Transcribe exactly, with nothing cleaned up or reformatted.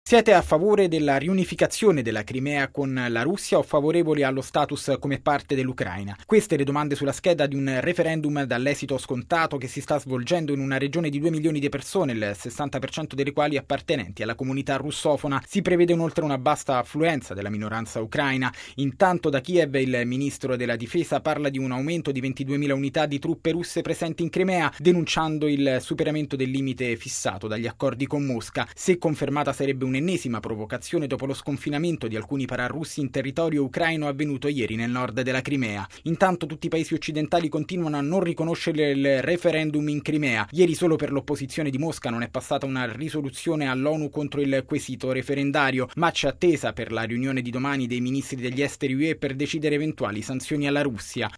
Siete a favore della riunificazione della Crimea con la Russia o favorevoli allo status come parte dell'Ucraina? Queste le domande sulla scheda di un referendum dall'esito scontato che si sta svolgendo in una regione di due milioni di persone, il sessanta per cento delle quali appartenenti alla comunità russofona. Si prevede inoltre una vasta affluenza della minoranza ucraina. Intanto da Kiev il ministro della difesa parla di un aumento di ventiduemila unità di truppe russe presenti in Crimea, denunciando il superamento del limite fissato dagli accordi con Mosca. Se confermata sarebbe un'ennesima provocazione dopo lo sconfinamento di alcuni pararussi in territorio ucraino avvenuto ieri nel nord della Crimea. Intanto tutti i paesi occidentali continuano a non riconoscere il referendum in Crimea. Ieri solo per l'opposizione di Mosca non è passata una risoluzione all'ONU contro il quesito referendario, ma c'è attesa per la riunione di domani dei ministri degli esteri U E per decidere eventuali sanzioni alla Russia.